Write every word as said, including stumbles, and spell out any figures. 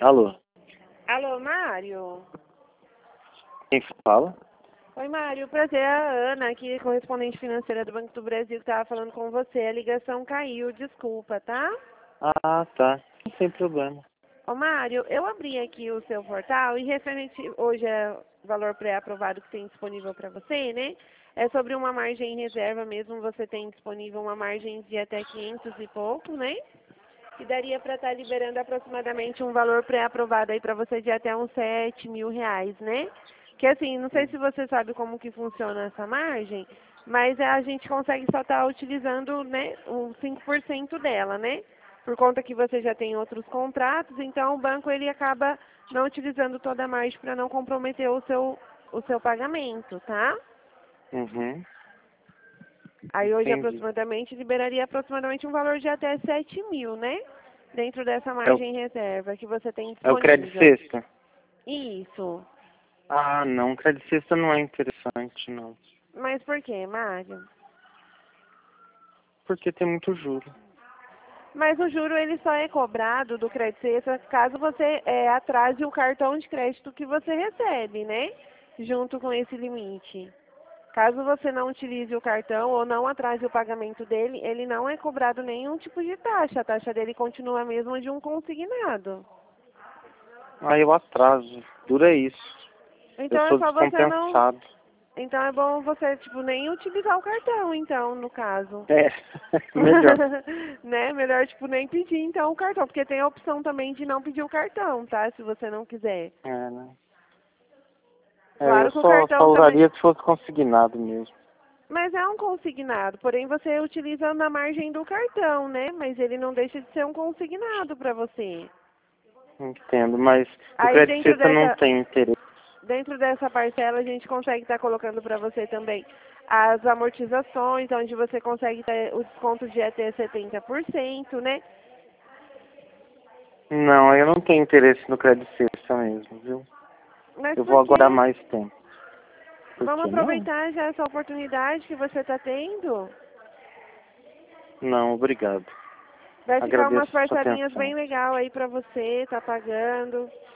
Alô, Alô, Mário? quem fala? Oi, Mário. Prazer, é a Ana, aqui, correspondente financeira do Banco do Brasil, que estava falando com você. A ligação caiu, desculpa, tá? Ah, tá. Não tem problema. Ô, Mário, eu abri aqui o seu portal e referente, hoje é o valor pré-aprovado que tem disponível para você, né? É sobre uma margem em reserva mesmo, você tem disponível uma margem de até quinhentos e pouco, né? Que daria para estar liberando aproximadamente um valor pré-aprovado aí para você de até uns sete mil reais, né? Que assim, não sei se você sabe como que funciona essa margem, mas a gente consegue só estar utilizando, né, uns cinco por cento dela, né? Por conta que você já tem outros contratos, então o banco ele acaba não utilizando toda a margem para não comprometer o seu, o seu pagamento, tá? Uhum. Aí hoje Entendi. aproximadamente liberaria aproximadamente um valor de até sete mil, né? Dentro dessa É o, margem reserva que você tem é o crédito disponível. sexta? Isso. Ah, não. Crédito sexta não é interessante, não. Mas por quê, Mário? Porque tem muito juro. Mas o juro ele só é cobrado do crédito extra caso você é, atrase o cartão de crédito que você recebe, né? Junto com esse limite. Caso você não utilize o cartão ou não atrase o pagamento dele, ele não é cobrado nenhum tipo de taxa. A taxa dele continua a mesma de um consignado. Aí eu atraso. Dura isso. Eu Então é sou só você não. descompensado. Então é bom você, tipo, nem utilizar o cartão, então, no caso. É, melhor. Né? Melhor, tipo, nem pedir, então, o cartão. Porque tem a opção também de não pedir o cartão, tá? Se você não quiser. É, né? É, eu Claro que o só, só cartão também... usaria se fosse consignado mesmo. Mas é um consignado, porém você utiliza na margem do cartão, né? Mas ele não deixa de ser um consignado para você. Entendo, mas o Aí crédito dentro sexta não dessa... tem interesse. Dentro dessa parcela, a gente consegue estar colocando para você também as amortizações, onde você consegue ter o desconto de até setenta por cento, né? Não, eu não tenho interesse no crédito sexta mesmo, viu? Mas Eu vou por aguardar quê? mais tempo. Por Vamos quê? Não? aproveitar já essa oportunidade que você está tendo. Não, obrigado. Vai ficar Agradeço umas a sua parcelinhas atenção. bem legal aí para você, tá pagando.